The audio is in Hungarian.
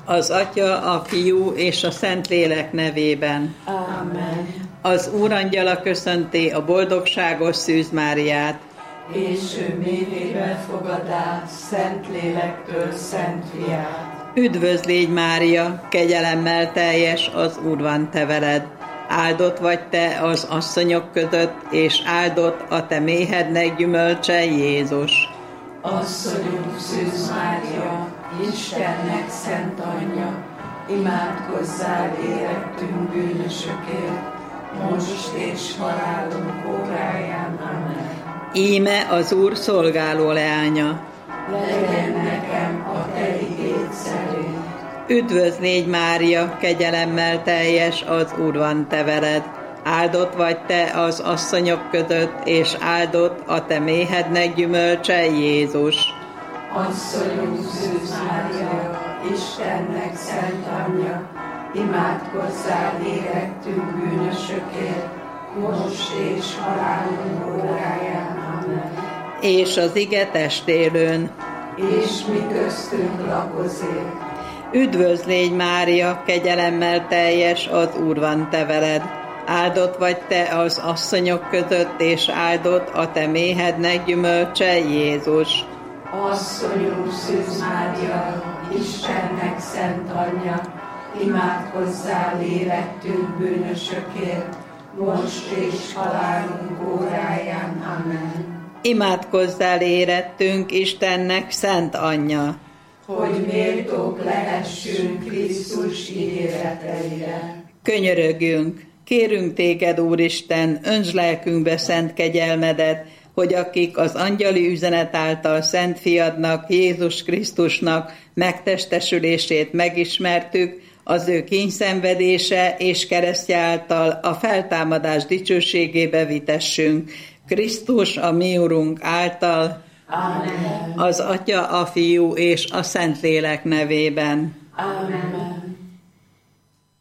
Az Atya, a Fiú és a Szentlélek nevében. Amen. Az Úrangyala köszönti a boldogságos Szűz Máriát. És ő méhébe fogadá Szentlélektől Szent Fiát. Üdvözl légy, Mária, kegyelemmel teljes, az Úr van te veled. Áldott vagy te az asszonyok között, és áldott a te méhednek gyümölcse, Jézus. Asszonyunk Szűz Mária, Istennek szent anyja, imádkozzál érettünk bűnösökért, most és halálunk óráján. Amen. Íme az Úr szolgáló leánya. Legyen nekem a te igéd szerint. Üdvözl légy, Mária, kegyelemmel teljes, az Úr van te veled. Áldott vagy te az asszonyok között, és áldott a te méhednek gyümölcse, Jézus. Asszonyunk Szűz Mária, Istennek szent anyja, imádkozzál érettünk bűnösökért, most és halálunk óráján. Amen. És az ige testélőn. És mi köztünk lakozik. Üdvözl légy, Mária, kegyelemmel teljes, az Úr van te veled. Áldott vagy te az asszonyok között, és áldott a te méhednek gyümölcse, Jézus. Asszonyunk Szűz Mária, Istennek szent anyja, imádkozzál érettünk bűnösökért, most és halálunk óráján. Amen. Imádkozzál érettünk Istennek szent anyja, hogy méltók lehessünk Krisztus ígéreteire. Könyörögjünk, kérünk téged, Úristen, öntsd lelkünkbe szent kegyelmedet, hogy akik az angyali üzenet által Szent Fiadnak, Jézus Krisztusnak megtestesülését megismertük, az ő kínyszenvedése és keresztje által a feltámadás dicsőségébe vitessünk. Krisztus, a mi Urunk által, Amen. az Atya, a Fiú és a Szentlélek nevében. Amen.